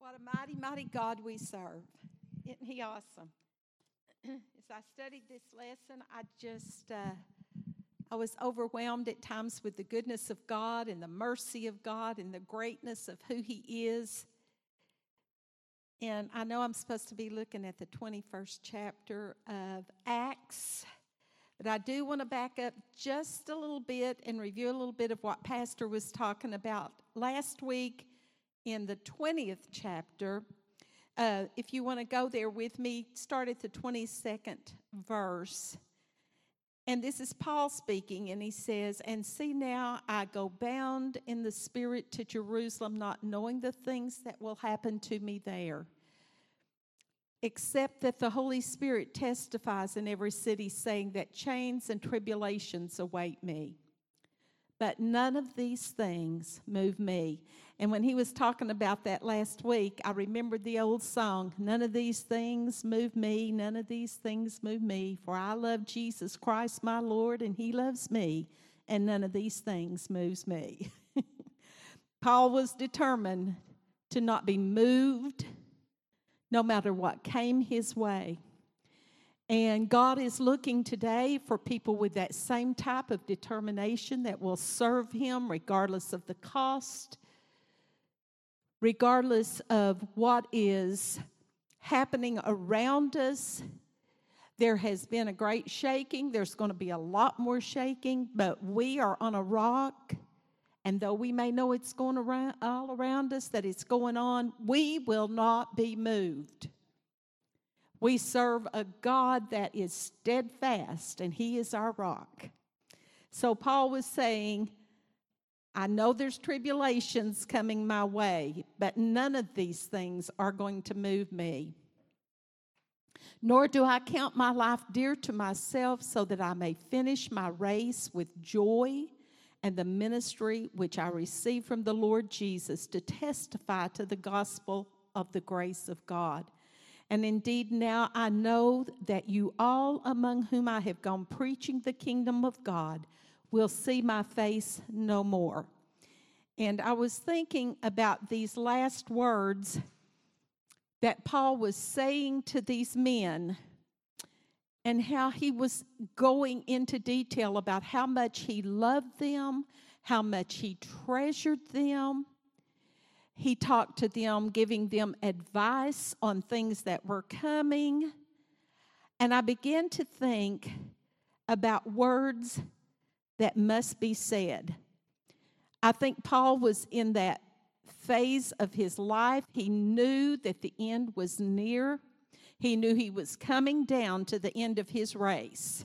What a mighty, mighty God we serve. Isn't he awesome? As I studied this lesson, I was overwhelmed at times with the goodness of God and the mercy of God and the greatness of who he is. And I know I'm supposed to be looking at the 21st chapter of Acts, but I do want to back up just a little bit and review a little bit of what Pastor was talking about last week in the 20th chapter. If you want to go there with me, start at the 22nd verse. And this is Paul speaking, and he says, "And see now, I go bound in the Spirit to Jerusalem, not knowing the things that will happen to me there, except that the Holy Spirit testifies in every city, saying that chains and tribulations await me. But none of these things move me." And when he was talking about that last week, I remembered the old song, "None of these things move me, none of these things move me, for I love Jesus Christ my Lord, and he loves me, and none of these things moves me." Paul was determined to not be moved no matter what came his way. And God is looking today for people with that same type of determination that will serve him regardless of the cost, regardless of what is happening around us. There has been a great shaking. There's going to be a lot more shaking, but we are on a rock. And though we may know it's going around all around us, that it's going on, we will not be moved. We serve a God that is steadfast, and he is our rock. So Paul was saying, I know there's tribulations coming my way, but none of these things are going to move me. Nor do I count my life dear to myself, so that I may finish my race with joy and the ministry which I received from the Lord Jesus, to testify to the gospel of the grace of God. And indeed now I know that you all among whom I have gone preaching the kingdom of God will see my face no more." And I was thinking about these last words that Paul was saying to these men, and how he was going into detail about how much he loved them, how much he treasured them. He talked to them, giving them advice on things that were coming. And I began to think about words that must be said. I think Paul was in that phase of his life. He knew that the end was near. He knew he was coming down to the end of his race.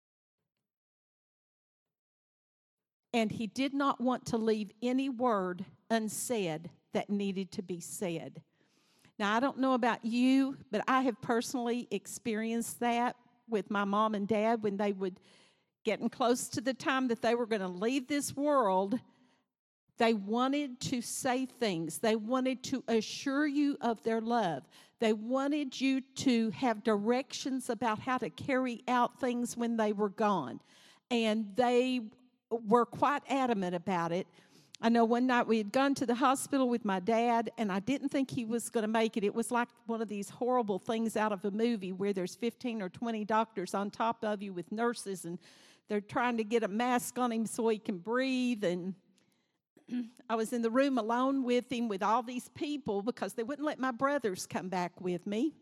And he did not want to leave any word unsaid that needed to be said. Now, I don't know about you, but I have personally experienced that with my mom and dad when they would getting close to the time that they were going to leave this world. They wanted to say things. They wanted to assure you of their love. They wanted you to have directions about how to carry out things when they were gone. And they were quite adamant about it. I know one night we had gone to the hospital with my dad, and I didn't think he was going to make it. It was like one of these horrible things out of a movie where there's 15 or 20 doctors on top of you with nurses, and they're trying to get a mask on him so he can breathe. And I was in the room alone with him with all these people because they wouldn't let my brothers come back with me.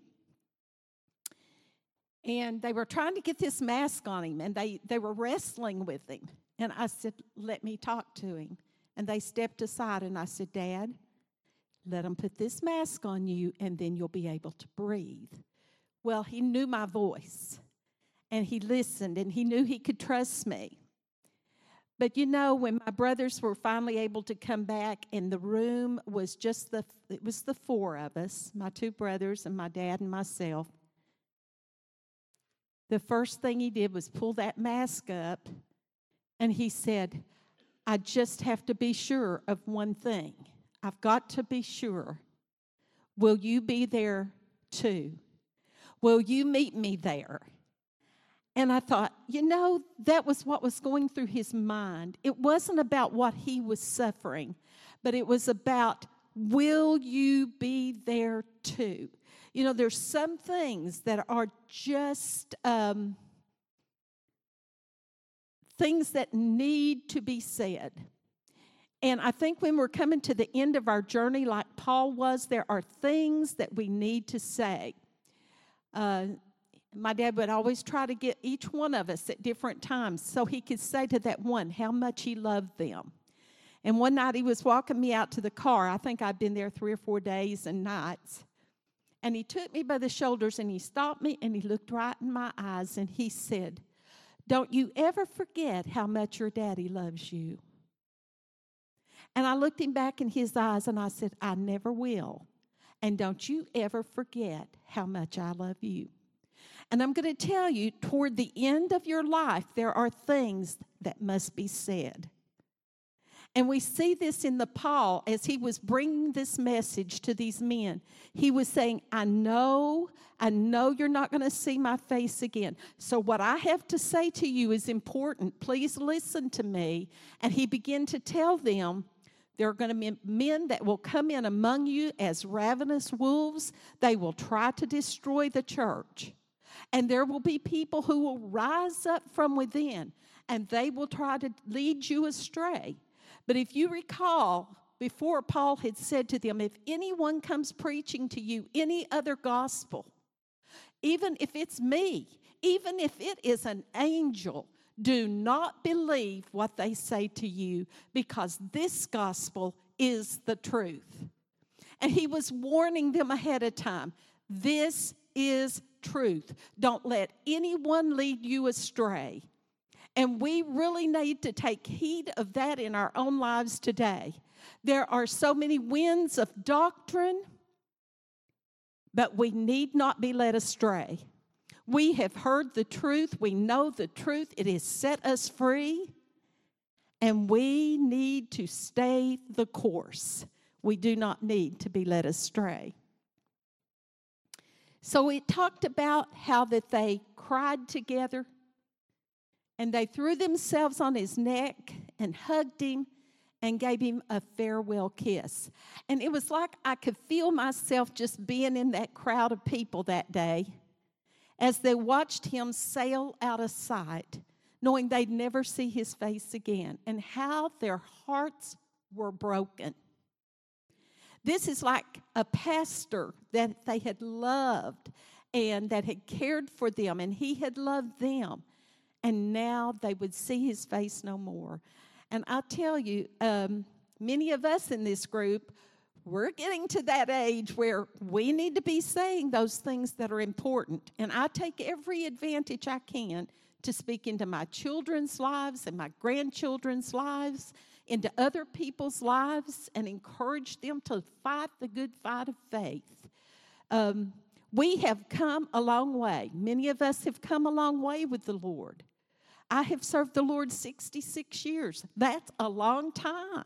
And they were trying to get this mask on him, and they were wrestling with him. And I said, "Let me talk to him." And they stepped aside, and I said, "Dad, let them put this mask on you, and then you'll be able to breathe." Well, he knew my voice, and he listened, and he knew he could trust me. But you know, when my brothers were finally able to come back, and the room was it was the four of us, my two brothers and my dad and myself, the first thing he did was pull that mask up, and he said, "I just have to be sure of one thing. I've got to be sure. Will you be there too? Will you meet me there?" And I thought, that was what was going through his mind. It wasn't about what he was suffering, but it was about, will you be there too. You know, there's some things that are just things that need to be said. And I think when we're coming to the end of our journey, like Paul was, there are things that we need to say. My dad would always try to get each one of us at different times so he could say to that one how much he loved them. And one night he was walking me out to the car. I think I'd been there 3 or 4 days and nights. And he took me by the shoulders and he stopped me and he looked right in my eyes and he said, "Don't you ever forget how much your daddy loves you." And I looked him back in his eyes and I said, "I never will. And don't you ever forget how much I love you." And I'm going to tell you, toward the end of your life, there are things that must be said. And we see this in the Paul as he was bringing this message to these men. He was saying, I know you're not going to see my face again. So what I have to say to you is important. Please listen to me. And he began to tell them, there are going to be men that will come in among you as ravenous wolves. They will try to destroy the church. And there will be people who will rise up from within, and they will try to lead you astray. But if you recall, before Paul had said to them, if anyone comes preaching to you any other gospel, even if it's me, even if it is an angel, do not believe what they say to you, because this gospel is the truth. And he was warning them ahead of time. This is truth. Don't let anyone lead you astray. And we really need to take heed of that in our own lives today. There are so many winds of doctrine, but we need not be led astray. We have heard the truth. We know the truth. It has set us free. And we need to stay the course. We do not need to be led astray. So it talked about how that they cried together and they threw themselves on his neck and hugged him and gave him a farewell kiss. And it was like I could feel myself just being in that crowd of people that day as they watched him sail out of sight, knowing they'd never see his face again, and how their hearts were broken. This is like a pastor that they had loved and that had cared for them, and he had loved them. And now they would see his face no more. And I tell you, many of us in this group, we're getting to that age where we need to be saying those things that are important. And I take every advantage I can to speak into my children's lives and my grandchildren's lives, into other people's lives, and encourage them to fight the good fight of faith. We have come a long way. Many of us have come a long way with the Lord. I have served the Lord 66 years. That's a long time.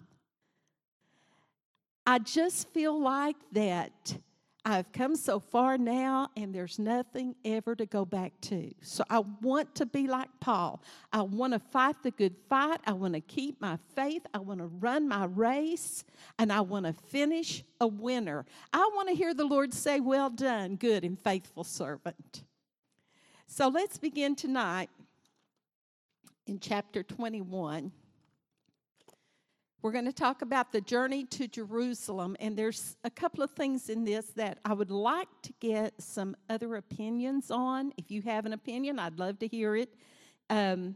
I just feel like that I've come so far now, and there's nothing ever to go back to. So I want to be like Paul. I want to fight the good fight. I want to keep my faith. I want to run my race, and I want to finish a winner. I want to hear the Lord say, "Well done, good and faithful servant." So let's begin tonight in chapter 21. We're going to talk about the journey to Jerusalem, and there's a couple of things in this that I would like to get some other opinions on. If you have an opinion, I'd love to hear it. Now,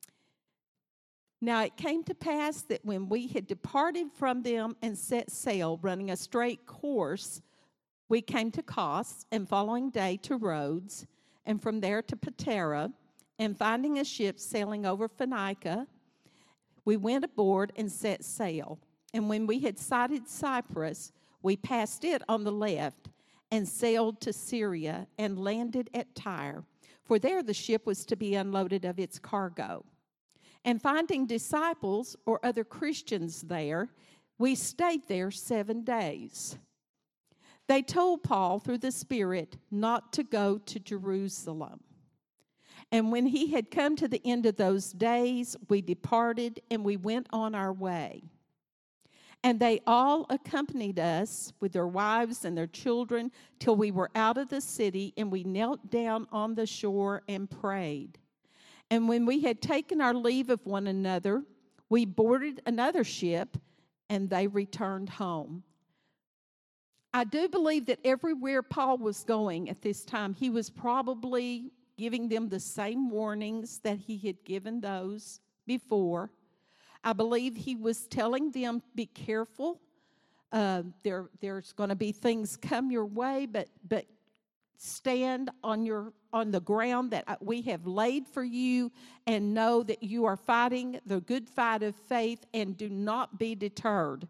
it came to pass that when we had departed from them and set sail, running a straight course, we came to Kos, and following day to Rhodes, and from there to Patara, and finding a ship sailing over Phoenicia, we went aboard and set sail. And when we had sighted Cyprus, we passed it on the left and sailed to Syria and landed at Tyre, for there the ship was to be unloaded of its cargo. And finding disciples or other Christians there, we stayed there 7 days. They told Paul through the Spirit not to go to Jerusalem. And when he had come to the end of those days, we departed and we went on our way. And they all accompanied us with their wives and their children till we were out of the city, and we knelt down on the shore and prayed. And when we had taken our leave of one another, we boarded another ship, and they returned home. I do believe that everywhere Paul was going at this time, he was probably giving them the same warnings that he had given those before. I believe he was telling them, be careful. There's going to be things come your way, but stand on the ground that we have laid for you, and know that you are fighting the good fight of faith, and do not be deterred.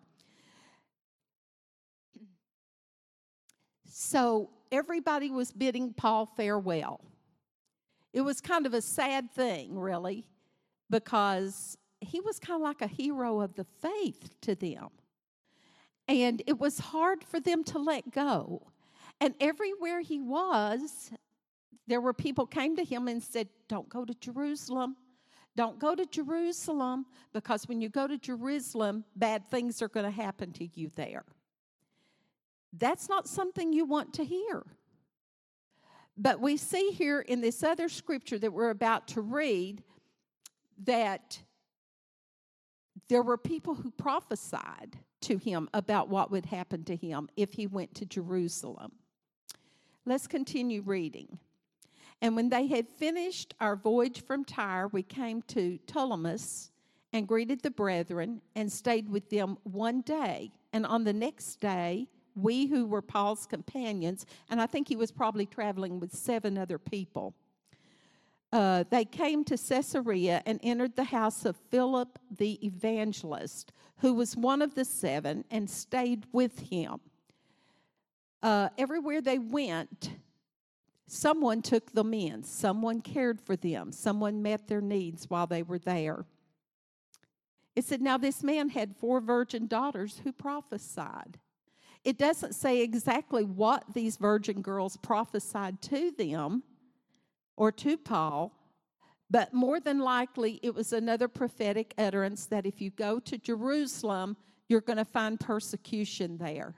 So everybody was bidding Paul farewell. It was kind of a sad thing, really, because he was kind of like a hero of the faith to them. And it was hard for them to let go. And everywhere he was, there were people came to him and said, don't go to Jerusalem. Don't go to Jerusalem, because when you go to Jerusalem, bad things are going to happen to you there. That's not something you want to hear. But we see here in this other scripture that we're about to read that there were people who prophesied to him about what would happen to him if he went to Jerusalem. Let's continue reading. And when they had finished our voyage from Tyre, we came to Ptolemais and greeted the brethren and stayed with them one day. And on the next day, we who were Paul's companions, and I think he was probably traveling with 7 other people, they came to Caesarea and entered the house of Philip the evangelist, who was one of the 7, and stayed with him. Everywhere they went, someone took them in. Someone cared for them. Someone met their needs while they were there. It said, now this man had 4 virgin daughters who prophesied. It doesn't say exactly what these virgin girls prophesied to them or to Paul, but more than likely it was another prophetic utterance that if you go to Jerusalem, you're going to find persecution there.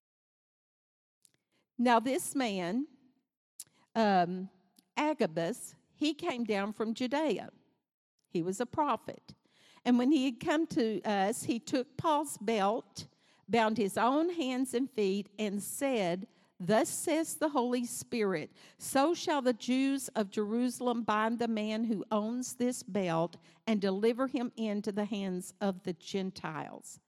Now this man, Agabus, he came down from Judea. He was a prophet. And when he had come to us, he took Paul's belt, bound his own hands and feet, and said, thus says the Holy Spirit, so shall the Jews of Jerusalem bind the man who owns this belt and deliver him into the hands of the Gentiles.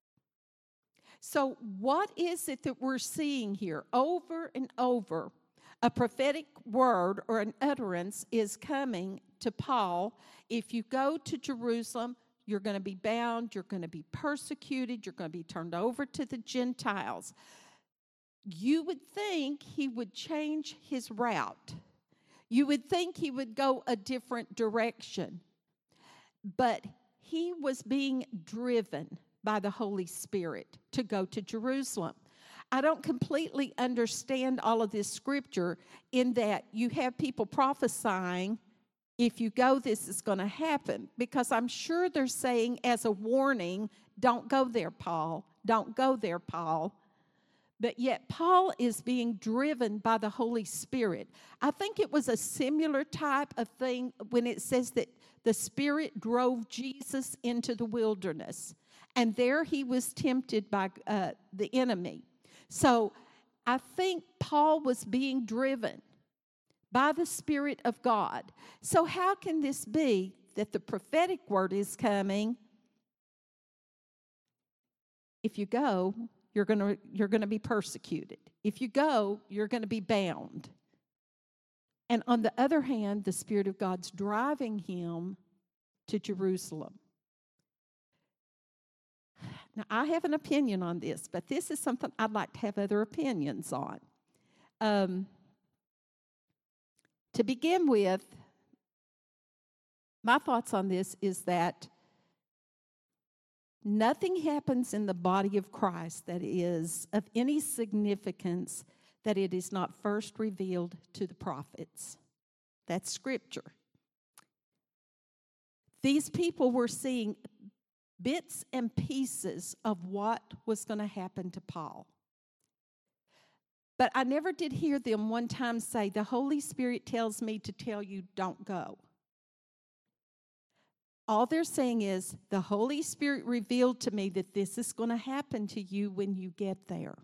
So what is it that we're seeing here? Over and over, a prophetic word or an utterance is coming to Paul. If you go to Jerusalem, you're going to be bound, you're going to be persecuted, you're going to be turned over to the Gentiles. You would think he would change his route. You would think he would go a different direction. But he was being driven by the Holy Spirit to go to Jerusalem. I don't completely understand all of this scripture in that you have people prophesying, if you go, this is going to happen. Because I'm sure they're saying as a warning, don't go there, Paul. Don't go there, Paul. But yet Paul is being driven by the Holy Spirit. I think it was a similar type of thing when it says that the Spirit drove Jesus into the wilderness. And there he was tempted by the enemy. So I think Paul was being driven by the Spirit of God. So how can this be that the prophetic word is coming? If you go, you're going to be persecuted. If you go, you're going to be bound. And on the other hand, the Spirit of God's driving him to Jerusalem. Now, I have an opinion on this, but this is something I'd like to have other opinions on. To begin with, my thoughts on this is that nothing happens in the body of Christ that is of any significance that it is not first revealed to the prophets. That's Scripture. These people were seeing bits and pieces of what was going to happen to Paul. But I never did hear them one time say, the Holy Spirit tells me to tell you, don't go. All they're saying is, the Holy Spirit revealed to me that this is going to happen to you when you get there.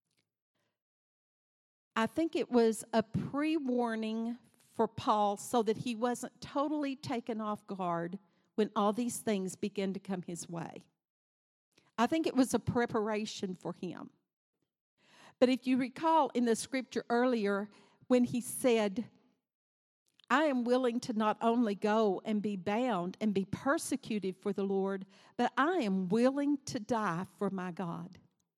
I think it was a pre-warning for Paul so that he wasn't totally taken off guard when all these things began to come his way. I think it was a preparation for him. But if you recall in the scripture earlier, when he said, I am willing to not only go and be bound and be persecuted for the Lord, but I am willing to die for my God.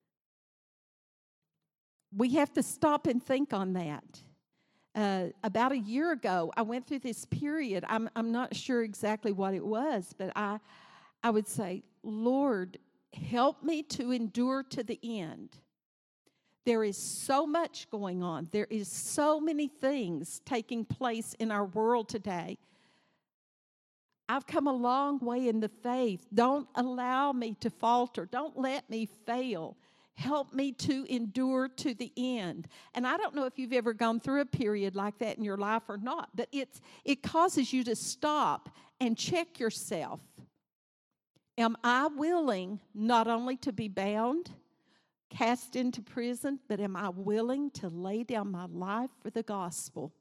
We have to stop and think on that. About a year ago, I went through this period. I'm not sure exactly what it was, but I would say, Lord, help me to endure to the end. There is so much going on. There is so many things taking place in our world today. I've come a long way in the faith. Don't allow me to falter. Don't let me fail. Help me to endure to the end. And I don't know if you've ever gone through a period like that in your life or not, but it causes you to stop and check yourself. Am I willing not only to be bound, cast into prison, but am I willing to lay down my life for the gospel?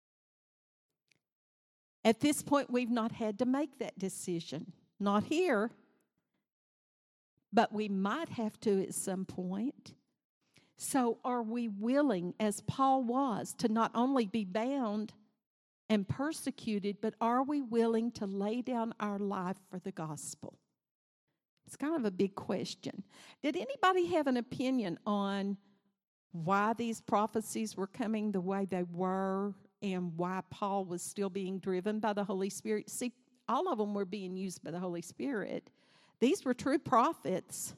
At this point, we've not had to make that decision. Not here, but we might have to at some point. So are we willing, as Paul was, to not only be bound and persecuted, but are we willing to lay down our life for the gospel? It's kind of a big question. Did anybody have an opinion on why these prophecies were coming the way they were and why Paul was still being driven by the Holy Spirit? See, all of them were being used by the Holy Spirit. These were true prophets.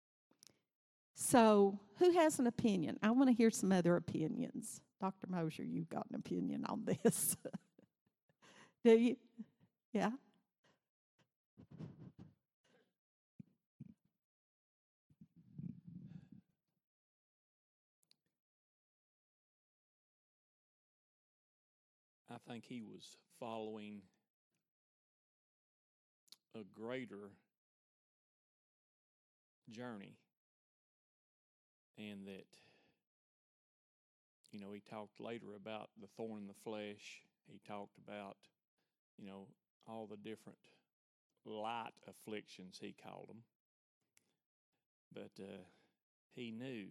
So who has an opinion? I want to hear some other opinions. Dr. Mosier, you've got an opinion on this. Do you? Yeah? I think he was following a greater journey, and that, he talked later about the thorn in the flesh. He talked about, all the different light afflictions, he called them. But he knew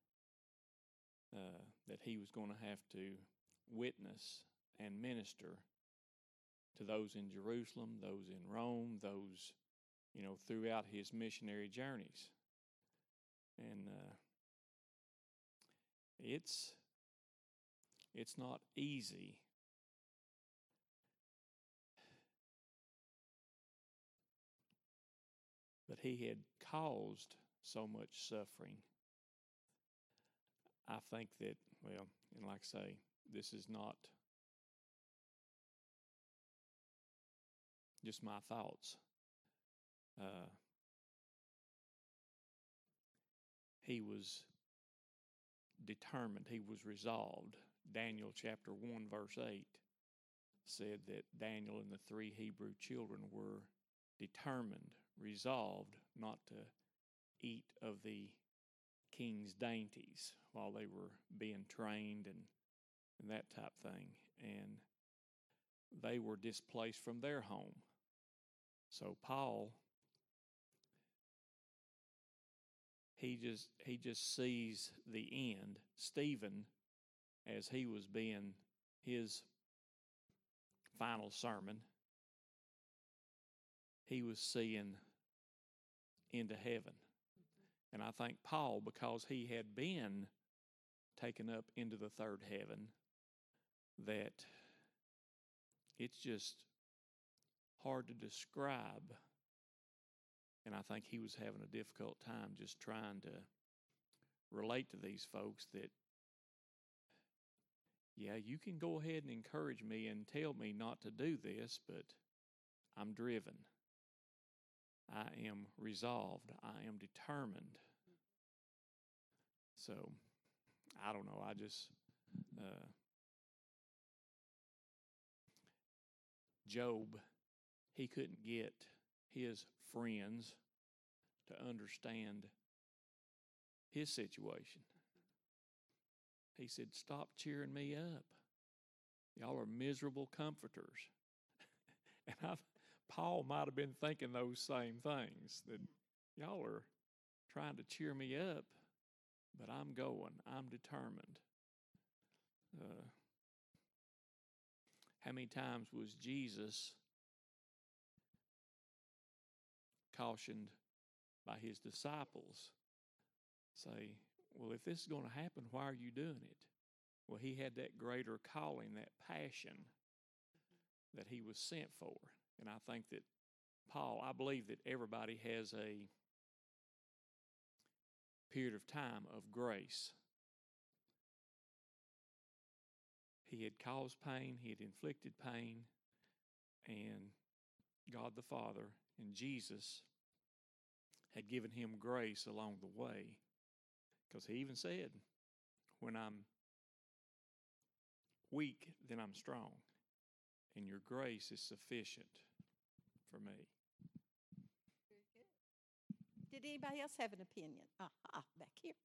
that he was going to have to witness and minister to those in Jerusalem, those in Rome, those, throughout his missionary journeys. And it's not easy. But he had caused so much suffering. I think that, and like I say, this is not just my thoughts. He was determined. He was resolved. Daniel chapter 1 verse 8 said that Daniel and the 3 Hebrew children were determined, resolved not to eat of the king's dainties while they were being trained and that type thing. And they were displaced from their home. So Paul, he just sees the end. Stephen, as he was being his final sermon, he was seeing into heaven. And I think Paul, because he had been taken up into the third heaven, that it's just hard to describe. And I think he was having a difficult time just trying to relate to these folks that, yeah, you can go ahead and encourage me and tell me not to do this, but I'm driven. I am resolved. I am determined. So, I don't know. I just, Job, he couldn't get his friends to understand his situation. He said, "Stop cheering me up. Y'all are miserable comforters." And Paul might have been thinking those same things, that y'all are trying to cheer me up, but I'm going. I'm determined. How many times was Jesus cautioned by his disciples? Say, well, if this is going to happen, why are you doing it? Well, he had that greater calling, that passion that he was sent for. And I think that I believe that everybody has a period of time of grace. He had caused pain, he had inflicted pain, and God the Father and Jesus had given him grace along the way. Because he even said, when I'm weak, then I'm strong, and your grace is sufficient for me. Very good. Did anybody else have an opinion? Back here.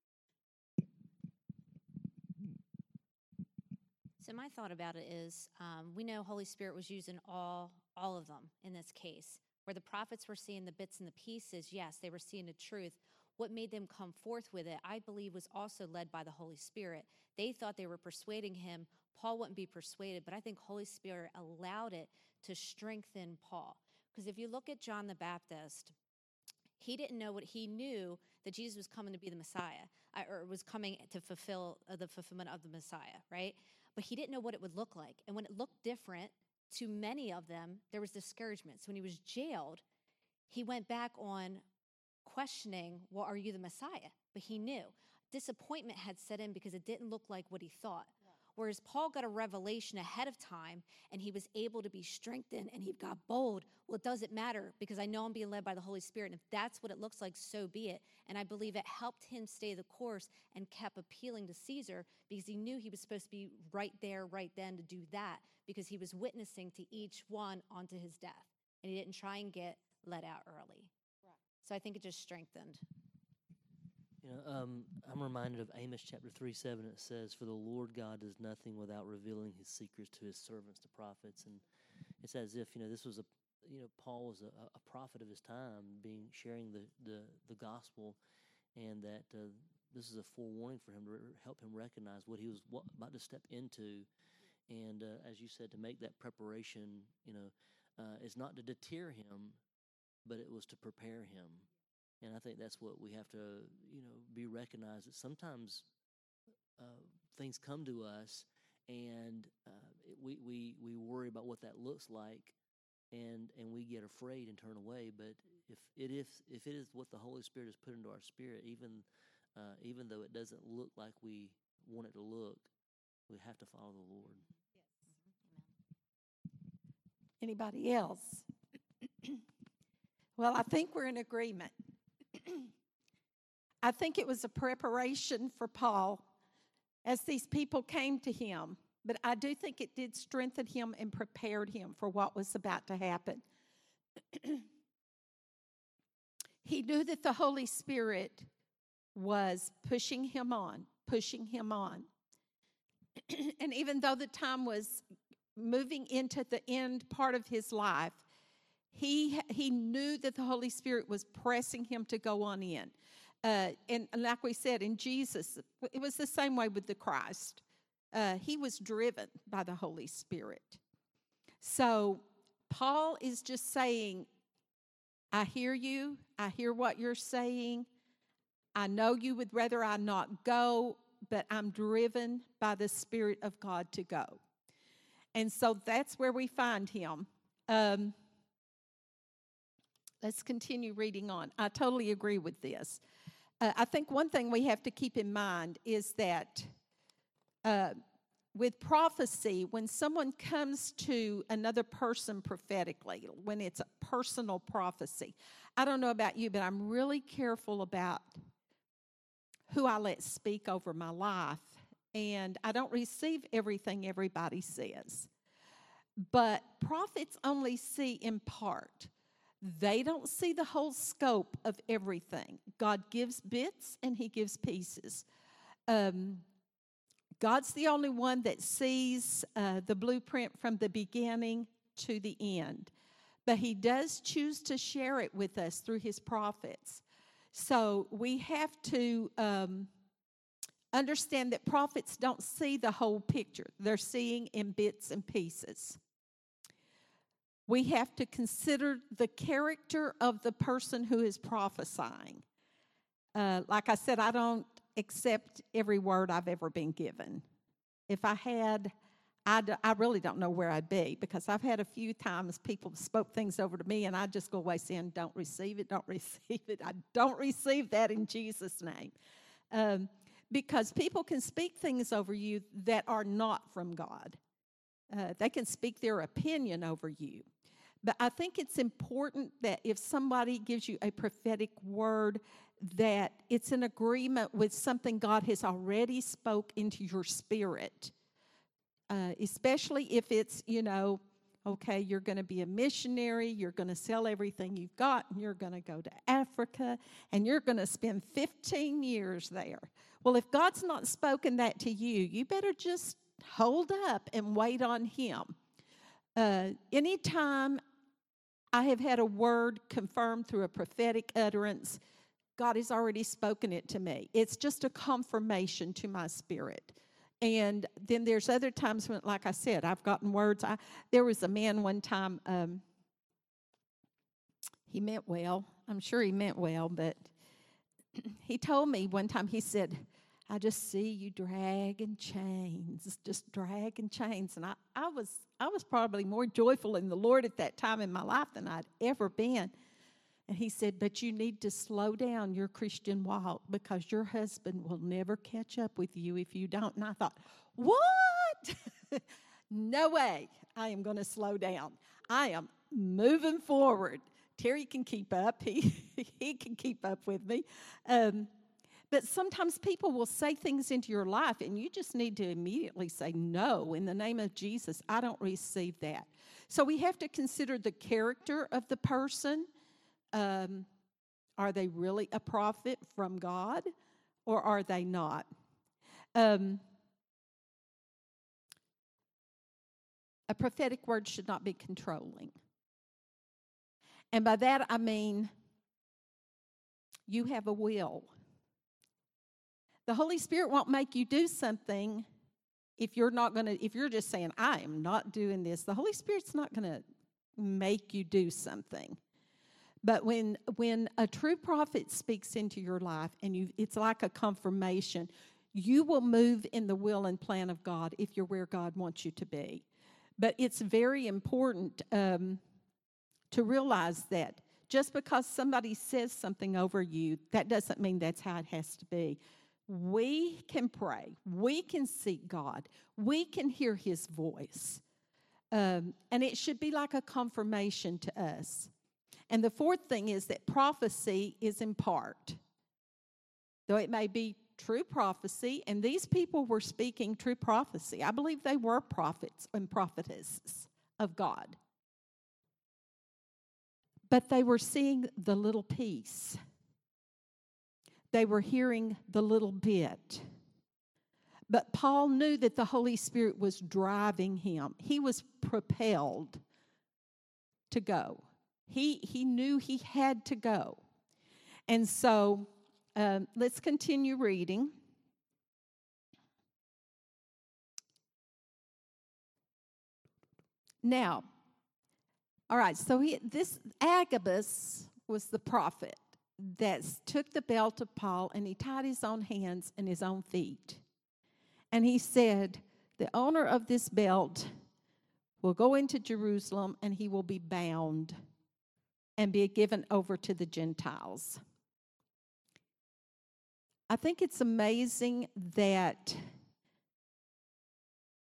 So my thought about it is, we know Holy Spirit was using all of them in this case. Where the prophets were seeing the bits and the pieces, yes, they were seeing the truth. What made them come forth with it, I believe, was also led by the Holy Spirit. They thought they were persuading him. Paul wouldn't be persuaded, but I think Holy Spirit allowed it to strengthen Paul. Because if you look at John the Baptist, he didn't know he knew that Jesus was coming to be the Messiah, or was coming to fulfill the fulfillment of the Messiah, right? But he didn't know what it would look like. And when it looked different to many of them, there was discouragement. So when he was jailed, he went back on questioning, well, are you the Messiah? But he knew. Disappointment had set in because it didn't look like what he thought. Whereas Paul got a revelation ahead of time, and he was able to be strengthened, and he got bold. Well, it doesn't matter because I know I'm being led by the Holy Spirit. And if that's what it looks like, so be it. And I believe it helped him stay the course and kept appealing to Caesar because he knew he was supposed to be right there, right then to do that because he was witnessing to each one onto his death. And he didn't try and get let out early. Right. So I think it just strengthened. You know, I'm reminded of Amos chapter 3:7. It says, "For the Lord God does nothing without revealing his secrets to his servants, the prophets." And it's as if, this was Paul was a prophet of his time, sharing the gospel, and that this is a forewarning for him to help him recognize what he was about to step into. And as you said, to make that preparation, is not to deter him, but it was to prepare him. And I think that's what we have to, be recognized that sometimes things come to us, and we worry about what that looks like, and we get afraid and turn away. But if it is what the Holy Spirit has put into our spirit, even though it doesn't look like we want it to look, we have to follow the Lord. Yes. Anybody else? Well, I think we're in agreement. I think it was a preparation for Paul as these people came to him, but I do think it did strengthen him and prepared him for what was about to happen. He knew that the Holy Spirit was pushing him on. And even though the time was moving into the end part of his life, he knew that the Holy Spirit was pressing him to go on in. And like we said, in Jesus, it was the same way with the Christ. He was driven by the Holy Spirit. So Paul is just saying, I hear you. I hear what you're saying. I know you would rather I not go, but I'm driven by the Spirit of God to go. And so that's where we find him. Let's continue reading on. I totally agree with this. I think one thing we have to keep in mind is that with prophecy, when someone comes to another person prophetically, when it's a personal prophecy, I don't know about you, but I'm really careful about who I let speak over my life. And I don't receive everything everybody says. But prophets only see in part. They don't see the whole scope of everything. God gives bits and He gives pieces. God's the only one that sees the blueprint from the beginning to the end. But He does choose to share it with us through His prophets. So we have to understand that prophets don't see the whole picture. They're seeing in bits and pieces. We have to consider the character of the person who is prophesying. Like I said, I don't accept every word I've ever been given. If I had, I really don't know where I'd be, because I've had a few times people spoke things over to me and I just go away saying, don't receive it, don't receive it. I don't receive that in Jesus' name. Because people can speak things over you that are not from God. They can speak their opinion over you. But I think it's important that if somebody gives you a prophetic word, that it's in agreement with something God has already spoke into your spirit. Especially if it's, okay, you're going to be a missionary, you're going to sell everything you've got, and you're going to go to Africa, and you're going to spend 15 years there. Well, if God's not spoken that to you, you better just hold up and wait on Him. Anytime I have had a word confirmed through a prophetic utterance, God has already spoken it to me. It's just a confirmation to my spirit. And then there's other times when, like I said, I've gotten words. There was a man one time, he meant well. I'm sure he meant well, but he told me one time, he said, I just see you dragging chains, just dragging chains. And I was probably more joyful in the Lord at that time in my life than I'd ever been. And he said, but you need to slow down your Christian walk, because your husband will never catch up with you if you don't. And I thought, what? No way. I am going to slow down. I am moving forward. Terry can keep up. He can keep up with me. But sometimes people will say things into your life, and you just need to immediately say, no, in the name of Jesus, I don't receive that. So we have to consider the character of the person. Are they really a prophet from God, or are they not? A prophetic word should not be controlling. And by that I mean you have a will. The Holy Spirit won't make you do something if you're just saying, I am not doing this. The Holy Spirit's not going to make you do something. But when a true prophet speaks into your life, and it's like a confirmation, you will move in the will and plan of God if you're where God wants you to be. But it's very important to realize that just because somebody says something over you, that doesn't mean that's how it has to be. We can pray. We can seek God. We can hear His voice. And it should be like a confirmation to us. And the fourth thing is that prophecy is in part. Though it may be true prophecy, and these people were speaking true prophecy. I believe they were prophets and prophetesses of God. But they were seeing the little piece. They were hearing the little bit. But Paul knew that the Holy Spirit was driving him. He was propelled to go. He knew he had to go. And so let's continue reading. Now, all right, so this Agabus was the prophet that took the belt of Paul, and he tied his own hands and his own feet. And he said, the owner of this belt will go into Jerusalem, and he will be bound and be given over to the Gentiles. I think it's amazing that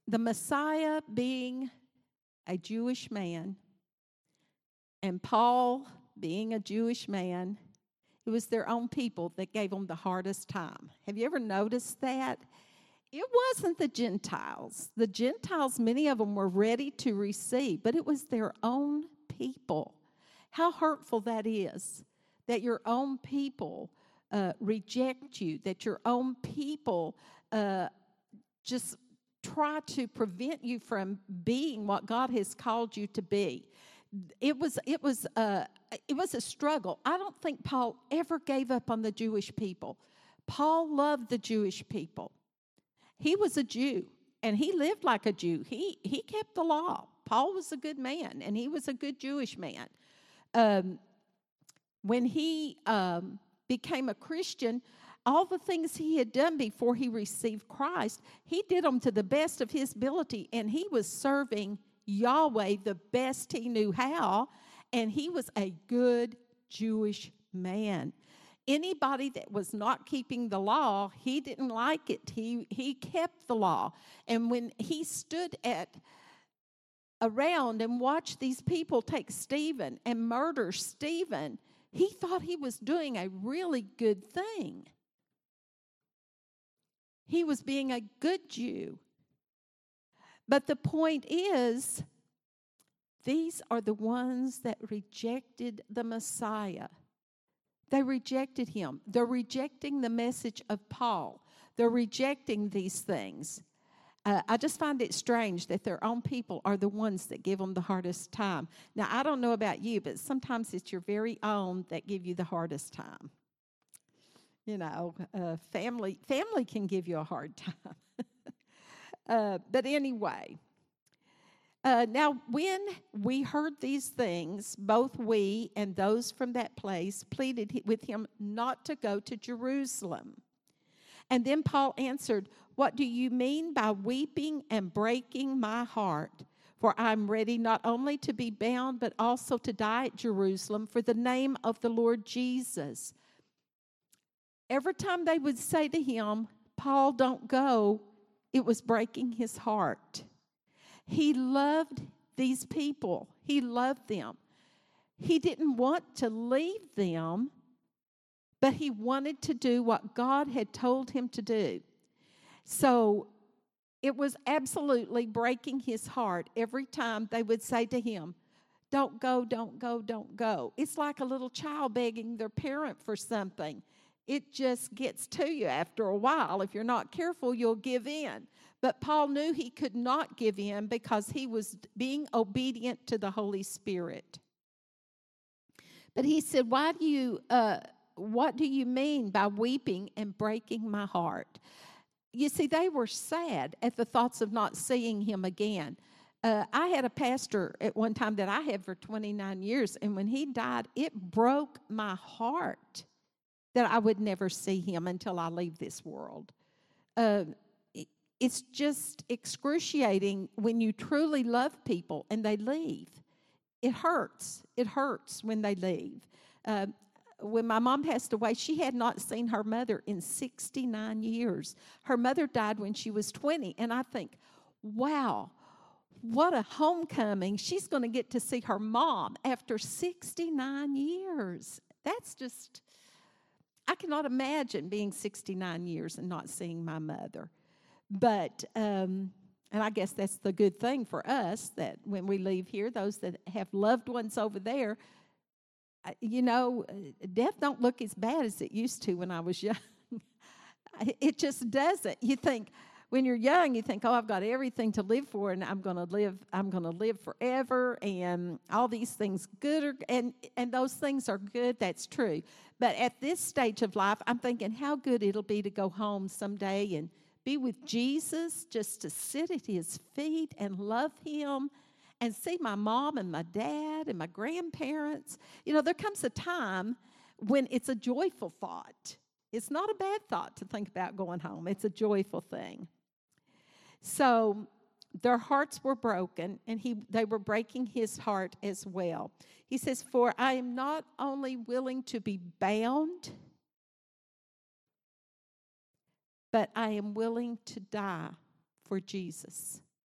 the Messiah being a Jewish man and Paul being a Jewish man, it was their own people that gave them the hardest time. Have you ever noticed that? It wasn't the Gentiles. The Gentiles, many of them were ready to receive, but it was their own people. How hurtful that is, that your own people reject you, that your own people just try to prevent you from being what God has called you to be. It was a struggle. I don't think Paul ever gave up on the Jewish people. Paul loved the Jewish people. He was a Jew, and he lived like a Jew. He kept the law. Paul was a good man, and he was a good Jewish man. When he became a Christian, all the things he had done before he received Christ, he did them to the best of his ability, and he was serving Yahweh the best he knew how, and he was a good Jewish man. Anybody that was not keeping the law, he didn't like it. He kept the law. And when he stood around and watched these people take Stephen and murder Stephen, he thought he was doing a really good thing. He was being a good Jew. But the point is, these are the ones that rejected the Messiah. They rejected him. They're rejecting the message of Paul. They're rejecting these things. I just find it strange that their own people are the ones that give them the hardest time. Now, I don't know about you, but sometimes it's your very own that give you the hardest time. You know, family can give you a hard time. But anyway, now when we heard these things, both we and those from that place pleaded with him not to go to Jerusalem. And then Paul answered, "What do you mean by weeping and breaking my heart? For I'm ready not only to be bound, but also to die at Jerusalem for the name of the Lord Jesus." Every time they would say to him, "Paul, don't go," it was breaking his heart. He loved these people. He loved them. He didn't want to leave them, but he wanted to do what God had told him to do. So it was absolutely breaking his heart every time they would say to him, "Don't go, don't go, don't go." It's like a little child begging their parent for something. It just gets to you after a while. If you're not careful, you'll give in. But Paul knew he could not give in because he was being obedient to the Holy Spirit. But he said, what do you mean by weeping and breaking my heart? You see, they were sad at the thoughts of not seeing him again. I had a pastor at one time that I had for 29 years, and when he died, it broke my heart that I would never see him until I leave this world. It's just excruciating when you truly love people and they leave. It hurts. It hurts when they leave. When my mom passed away, she had not seen her mother in 69 years. Her mother died when she was 20, and I think, wow, what a homecoming. She's going to get to see her mom after 69 years. That's just, I cannot imagine being 69 years and not seeing my mother. But, and I guess that's the good thing for us, that when we leave here, those that have loved ones over there, you know, death don't look as bad as it used to when I was young. It just doesn't. You think, when you're young, you think, oh, I've got everything to live for, and I'm going to live forever, and all these things good, and those things are good. That's true. But at this stage of life, I'm thinking how good it'll be to go home someday and be with Jesus, just to sit at his feet and love him and see my mom and my dad and my grandparents. You know, there comes a time when it's a joyful thought. It's not a bad thought to think about going home. It's a joyful thing. So their hearts were broken, and they were breaking his heart as well. He says, "For I am not only willing to be bound, but I am willing to die for Jesus."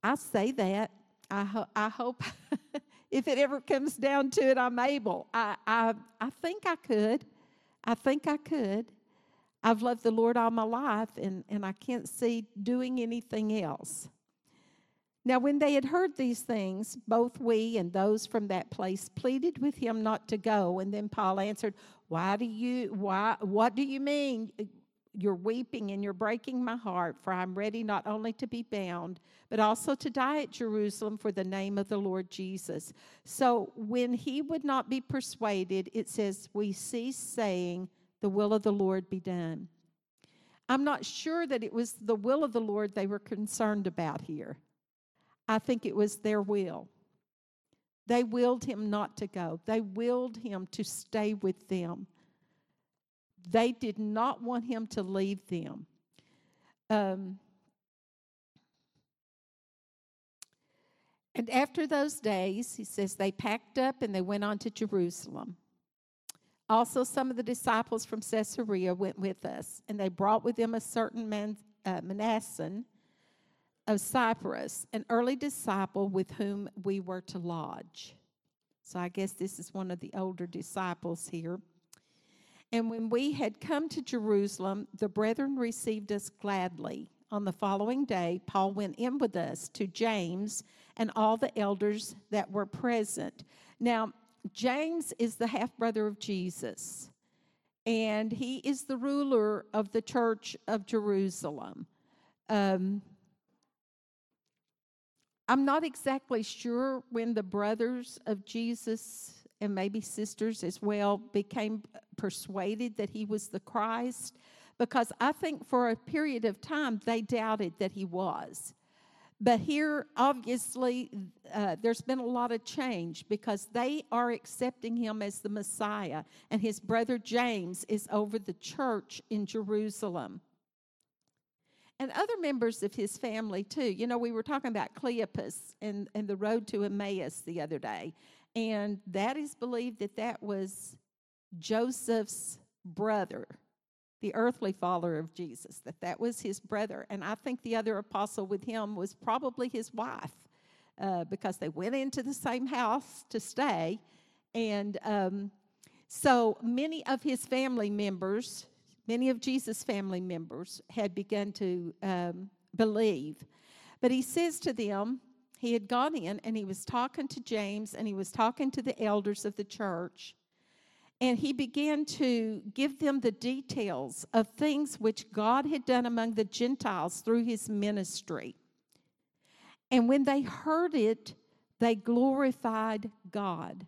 I say that. I hope if it ever comes down to it, I'm able. I think I could. I think I could. I've loved the Lord all my life, and I can't see doing anything else. Now, when they had heard these things, both we and those from that place pleaded with him not to go. And then Paul answered, what do you mean? You're weeping and you're breaking my heart, for I'm ready not only to be bound, but also to die at Jerusalem for the name of the Lord Jesus. So when he would not be persuaded, it says, we cease saying, the will of the Lord be done. I'm not sure that it was the will of the Lord they were concerned about here. I think it was their will. They willed him not to go. They willed him to stay with them. They did not want him to leave them. And after those days, he says, they packed up and they went on to Jerusalem. Also, some of the disciples from Caesarea went with us, and they brought with them a certain man, Manasseh of Cyprus, an early disciple with whom we were to lodge. So I guess this is one of the older disciples here. And when we had come to Jerusalem, the brethren received us gladly. On the following day, Paul went in with us to James and all the elders that were present. Now, James is the half-brother of Jesus, and he is the ruler of the church of Jerusalem. I'm not exactly sure when the brothers of Jesus, and maybe sisters as well, became persuaded that he was the Christ, because I think for a period of time they doubted that he was. But here, obviously, there's been a lot of change because they are accepting him as the Messiah, and his brother James is over the church in Jerusalem. And other members of his family, too. You know, we were talking about Cleopas and the road to Emmaus the other day. And that is believed that was Joseph's brother, the earthly father of Jesus, that was his brother. And I think the other apostle with him was probably his wife, because they went into the same house to stay. And so many of his family members, many of Jesus' family members had begun to believe. But he says to them, he had gone in and he was talking to James and he was talking to the elders of the church. And he began to give them the details of things which God had done among the Gentiles through his ministry. And when they heard it, they glorified God.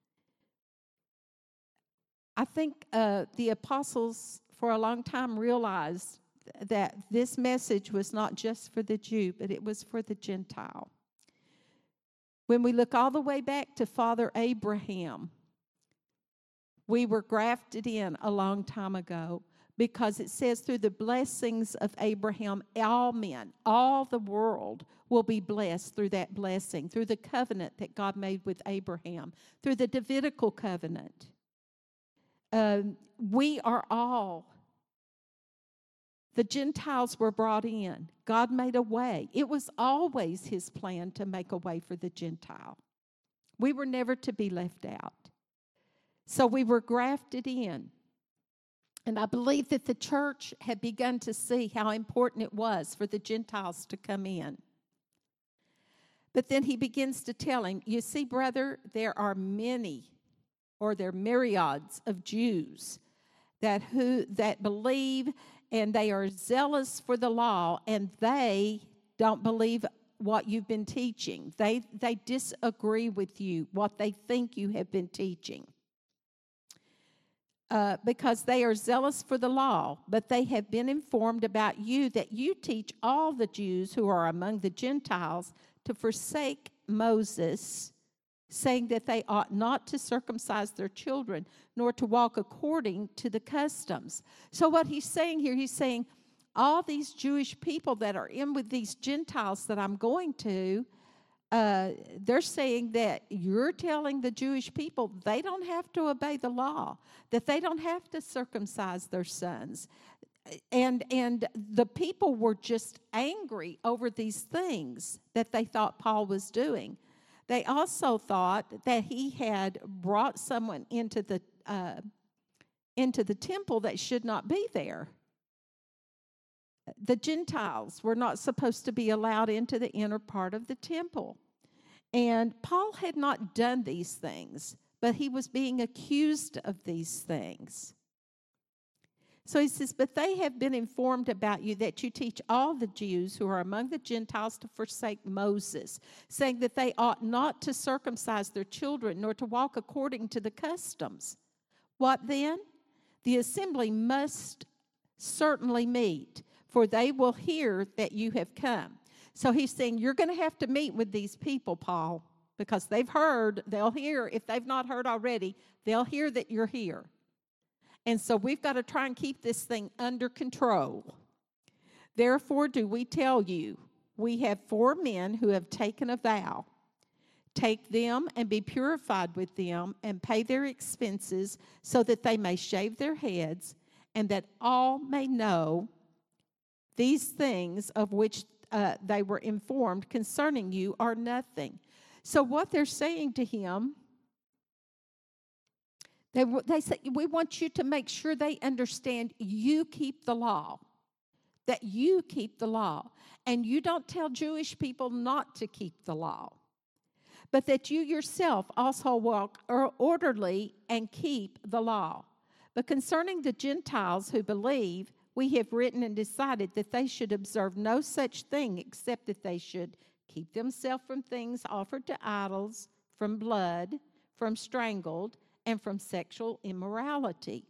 I think the apostles for a long time realized that this message was not just for the Jew, but it was for the Gentile. When we look all the way back to Father Abraham, we were grafted in a long time ago because it says through the blessings of Abraham, all men, all the world will be blessed through that blessing, through the covenant that God made with Abraham, through the Davidical covenant. We are all, the Gentiles were brought in. God made a way. It was always his plan to make a way for the Gentile. We were never to be left out. So we were grafted in. And I believe that the church had begun to see how important it was for the Gentiles to come in. But then he begins to tell him, you see, brother, there are many, or there are myriads of Jews that believe, and they are zealous for the law, and they don't believe what you've been teaching. They disagree with you, what they think you have been teaching. Because they are zealous for the law, but they have been informed about you that you teach all the Jews who are among the Gentiles to forsake Moses, saying that they ought not to circumcise their children, nor to walk according to the customs. So what he's saying here, he's saying, all these Jewish people that are in with these Gentiles that I'm going to, they're saying that you're telling the Jewish people they don't have to obey the law, that they don't have to circumcise their sons. and the people were just angry over these things that they thought Paul was doing. They also thought that he had brought someone into the temple that should not be there. The Gentiles were not supposed to be allowed into the inner part of the temple. And Paul had not done these things, but he was being accused of these things. So he says, but they have been informed about you that you teach all the Jews who are among the Gentiles to forsake Moses, saying that they ought not to circumcise their children, nor to walk according to the customs. What then? The assembly must certainly meet, for they will hear that you have come. So he's saying, you're going to have to meet with these people, Paul, because they've heard, they'll hear, if they've not heard already, they'll hear that you're here. And so we've got to try and keep this thing under control. Therefore do we tell you, we have 4 men who have taken a vow. Take them and be purified with them and pay their expenses so that they may shave their heads and that all may know these things of which they were informed concerning you are nothing. So what they're saying to him, they say, we want you to make sure they understand you keep the law, that you keep the law. And you don't tell Jewish people not to keep the law, but that you yourself also walk orderly and keep the law. But concerning the Gentiles who believe, we have written and decided that they should observe no such thing except that they should keep themselves from things offered to idols, from blood, from strangled, and from sexual immorality.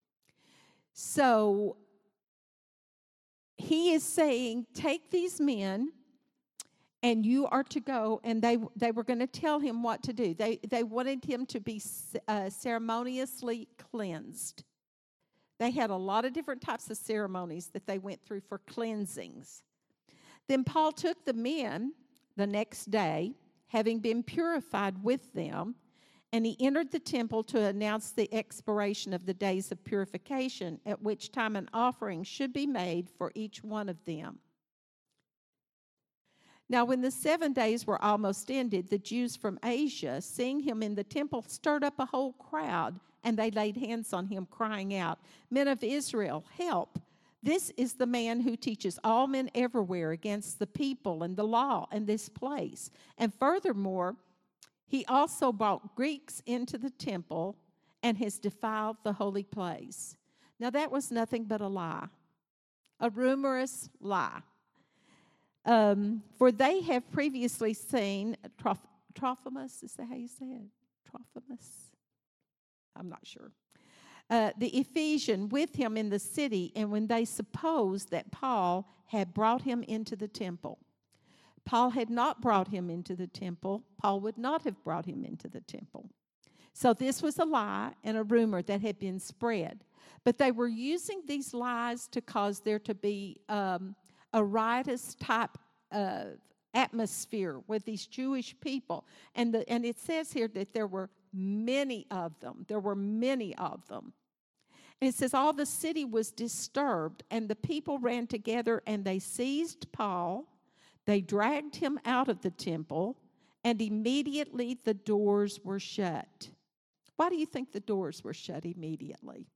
So he is saying, take these men and you are to go, and they were going to tell him what to do. They wanted him to be ceremoniously cleansed. They had a lot of different types of ceremonies that they went through for cleansings. Then Paul took the men the next day, having been purified with them, and he entered the temple to announce the expiration of the days of purification, at which time an offering should be made for each one of them. Now, when the 7 days were almost ended, the Jews from Asia, seeing him in the temple, stirred up a whole crowd, and they laid hands on him, crying out, Men of Israel, help! This is the man who teaches all men everywhere against the people and the law and this place. And furthermore, he also brought Greeks into the temple and has defiled the holy place. Now, that was nothing but a lie, a rumorous lie. For they have previously seen Trophimus, is that how you say it? Trophimus? I'm not sure. The Ephesian with him in the city, and when they supposed that Paul had brought him into the temple. Paul had not brought him into the temple. Paul would not have brought him into the temple. So this was a lie and a rumor that had been spread. But they were using these lies to cause there to be a riotous type atmosphere with these Jewish people. And it says here that there were many of them. There were many of them. And it says all the city was disturbed, and the people ran together, and they seized Paul. They dragged him out of the temple, and immediately the doors were shut. Why do you think the doors were shut immediately?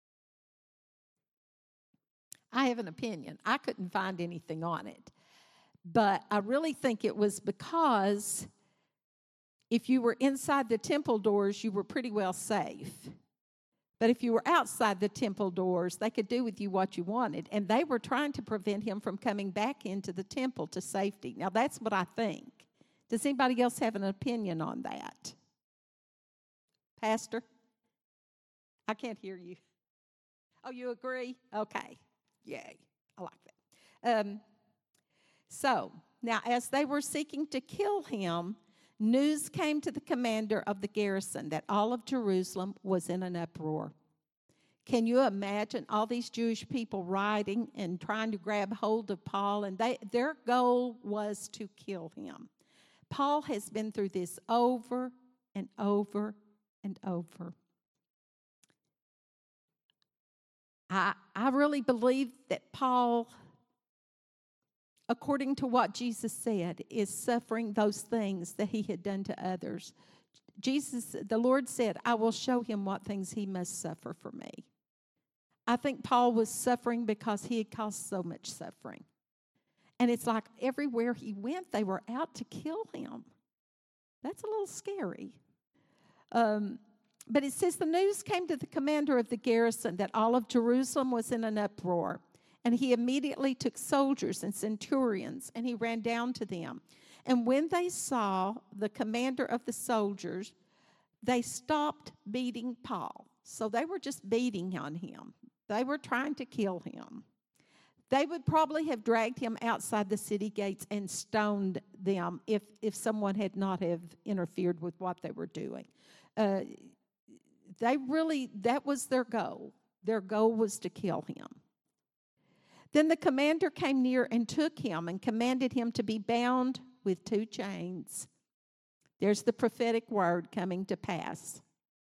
I have an opinion. I couldn't find anything on it. But I really think it was because if you were inside the temple doors, you were pretty well safe. But if you were outside the temple doors, they could do with you what you wanted. And they were trying to prevent him from coming back into the temple to safety. Now, that's what I think. Does anybody else have an opinion on that? Pastor? I can't hear you. Oh, you agree? Okay. Yay. I like that. So, now as they were seeking to kill him, news came to the commander of the garrison that all of Jerusalem was in an uproar. Can you imagine all these Jewish people rioting and trying to grab hold of Paul? And their goal was to kill him. Paul has been through this over and over and over. I really believe that Paul, according to what Jesus said, is suffering those things that he had done to others. The Lord said, I will show him what things he must suffer for me. I think Paul was suffering because he had caused so much suffering. And it's like everywhere he went, they were out to kill him. That's a little scary. But it says the news came to the commander of the garrison that all of Jerusalem was in an uproar. And he immediately took soldiers and centurions, and he ran down to them. And when they saw the commander of the soldiers, they stopped beating Paul. So they were just beating on him. They were trying to kill him. They would probably have dragged him outside the city gates and stoned them if someone had not have interfered with what they were doing. That was their goal. Their goal was to kill him. Then the commander came near and took him and commanded him to be bound with 2 chains. There's the prophetic word coming to pass.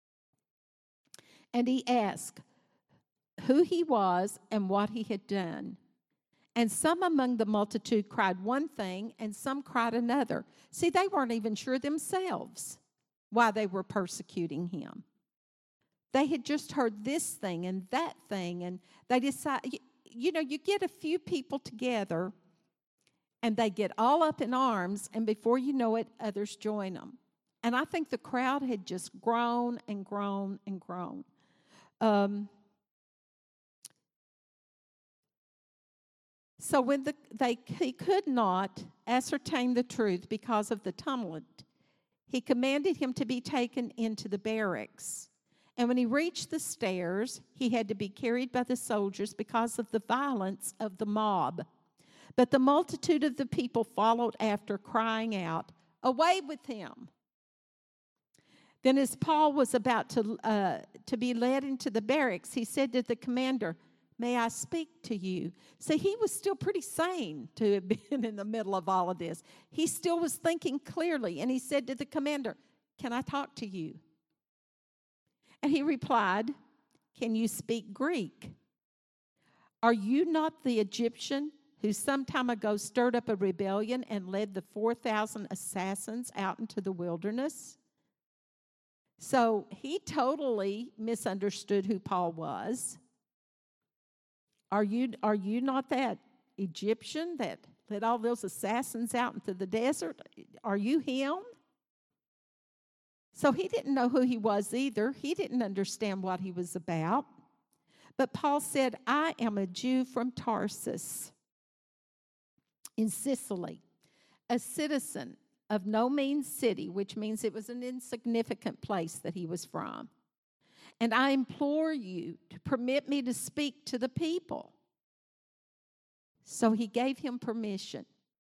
And he asked who he was and what he had done. And some among the multitude cried one thing, and some cried another. See, they weren't even sure themselves why they were persecuting him. They had just heard this thing and that thing, and they decided, you get a few people together, and they get all up in arms, and before you know it, others join them. And I think the crowd had just grown and grown and grown. So when he could not ascertain the truth because of the tumult, he commanded him to be taken into the barracks. And when he reached the stairs, he had to be carried by the soldiers because of the violence of the mob. But the multitude of the people followed after, crying out, "Away with him!" Then as Paul was about to be led into the barracks, he said to the commander, "May I speak to you?" See, he was still pretty sane to have been in the middle of all of this. He still was thinking clearly, and he said to the commander, "Can I talk to you?" And he replied, "Can you speak Greek? Are you not the Egyptian who some time ago stirred up a rebellion and led the 4,000 assassins out into the wilderness?" So he totally misunderstood who Paul was. Are you not that Egyptian that led all those assassins out into the desert? Are you him? So he didn't know who he was either. He didn't understand what he was about. But Paul said, "I am a Jew from Tarsus in Sicily, a citizen of no mean city," which means it was an insignificant place that he was from. "And I implore you to permit me to speak to the people." So he gave him permission.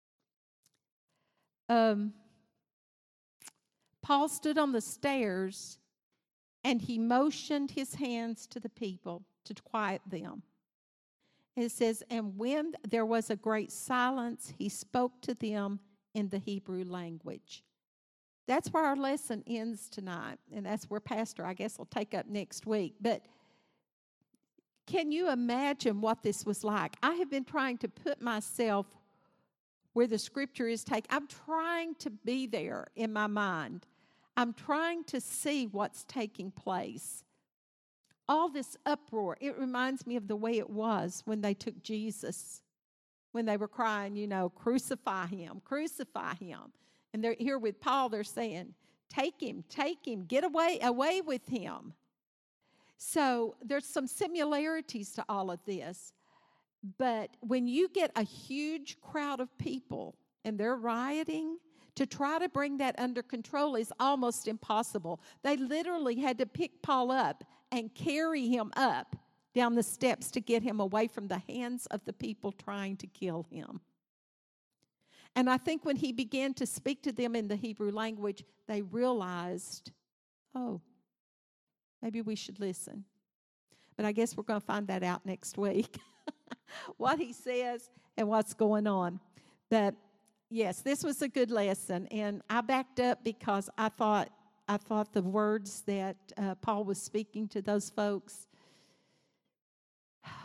Paul stood on the stairs and he motioned his hands to the people to quiet them. It says, and when there was a great silence, he spoke to them in the Hebrew language. That's where our lesson ends tonight, and that's where Pastor, I guess, will take up next week. But can you imagine what this was like? I have been trying to put myself where the scripture is taken. I'm trying to be there in my mind. I'm trying to see what's taking place. All this uproar, it reminds me of the way it was when they took Jesus, when they were crying, crucify him, crucify him. And they're here with Paul, they're saying, take him, get away with him. So there's some similarities to all of this. But when you get a huge crowd of people and they're rioting, to try to bring that under control is almost impossible. They literally had to pick Paul up and carry him up down the steps to get him away from the hands of the people trying to kill him. And I think when he began to speak to them in the Hebrew language, they realized, oh, maybe we should listen. But I guess we're going to find that out next week, what he says and what's going on. But yes, this was a good lesson, and I backed up because I thought the words that Paul was speaking to those folks,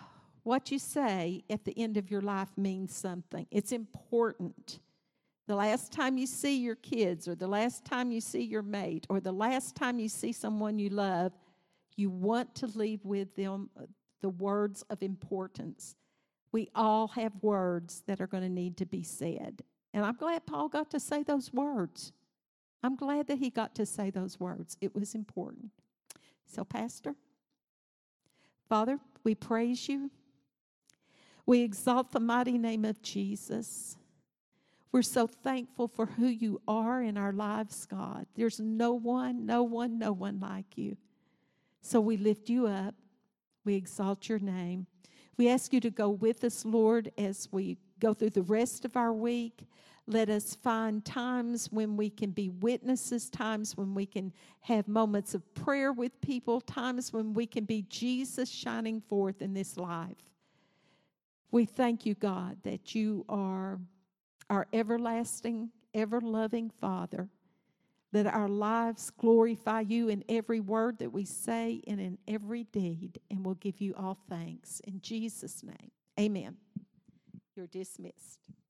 What you say at the end of your life means something. It's important. The last time you see your kids, or the last time you see your mate, or the last time you see someone you love, you want to leave with them the words of importance. We all have words that are going to need to be said. And I'm glad Paul got to say those words. I'm glad that he got to say those words. It was important. So, Pastor, Father, we praise you. We exalt the mighty name of Jesus. We're so thankful for who you are in our lives, God. There's no one like you. So we lift you up. We exalt your name. We ask you to go with us, Lord, as we go through the rest of our week. Let us find times when we can be witnesses, times when we can have moments of prayer with people, times when we can be Jesus shining forth in this life. We thank you, God, that you are our everlasting, ever-loving Father. Let our lives glorify you in every word that we say and in every deed, and we'll give you all thanks. In Jesus' name, amen. You're dismissed.